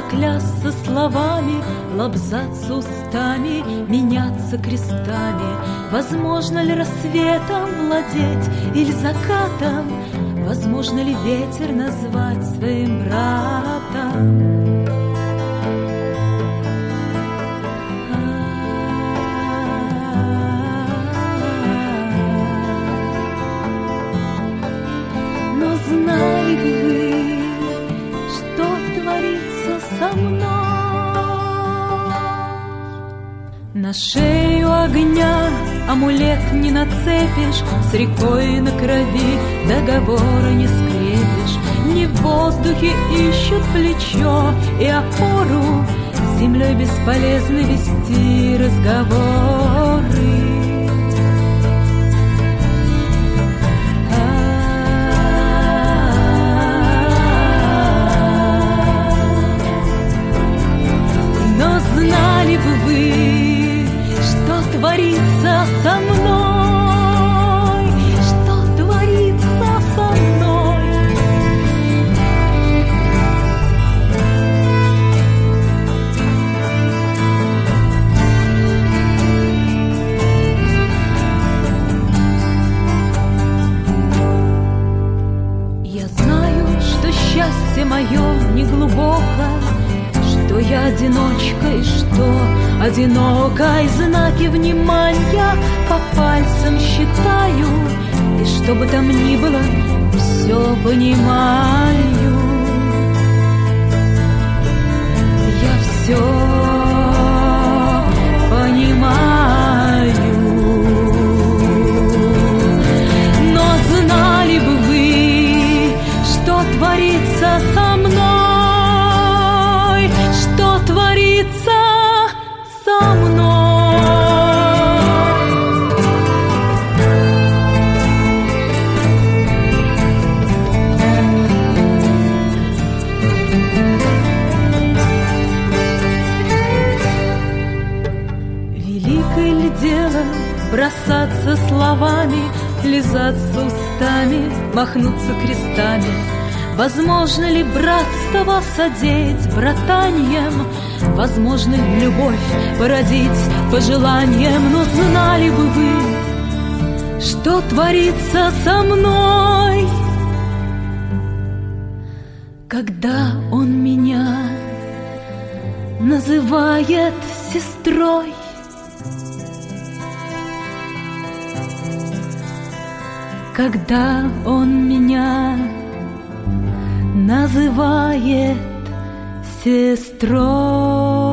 поклясться словами, лобзаться устами, меняться крестами. Возможно ли рассветом владеть или закатом? Возможно ли ветер назвать своим братом? Знали бы вы, что творится со мной. На шею огня амулет не нацепишь, с рекой на крови договора не скрепишь. Не в воздухе ищут плечо и опору, с землей бесполезно вести разговоры. Знали бы вы, что творится со мной, что творится со мной. Я знаю, что счастье мое не глубоко, что я одиночка и что одинокой знаки внимания по пальцам считаю, и что бы там ни было, все понимаю. Я все понимаю. Но знали бы вы, что творится со мной, что творится со мной. Великое ли дело бросаться словами, лизаться устами, махнуться крестами? Возможно ли братство содеть братаньем? Возможно ли любовь породить пожеланием? Но знали бы вы, что творится со мной, когда он меня называет сестрой. Когда он меня называет сестрой.